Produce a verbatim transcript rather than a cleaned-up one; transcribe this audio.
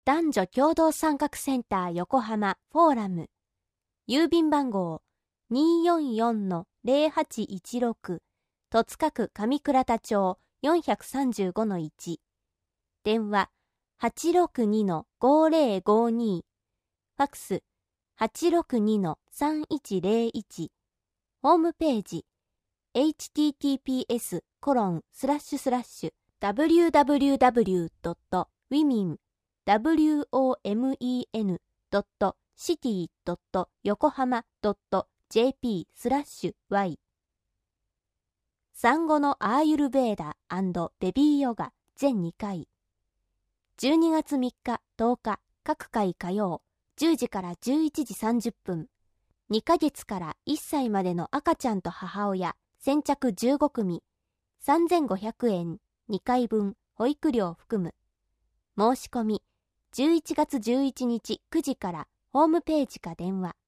男女共同参画センター横浜フォーラム。郵便番号 にーよんよんのゼロはちいちろく 戸塚区上倉田町 よんさんごのいち。電話 はちろくにのごゼロごに。ファックス はちろくにのさんいちゼロいち。ホームページ エイチティーティーピーエスコロンスラッシュスラッシュダブリューダブリューダブリュードットウィミンダブリューオーエムイーエヌドットシティドットヨコハマドットジェーピースラッシュワイ。産後のアーユルベーダ&ベビーヨガ全にかい。じゅうにがつみっか、とおか、各回火曜、じゅうじからじゅういちじさんじゅっぷん。にかげつからいっさいまでの赤ちゃんと母親、先着じゅうごくみ。さんぜんごひゃくえん、にかいぶん、保育料含む。申し込み、じゅういちがつじゅういちにちくじからホームページか電話。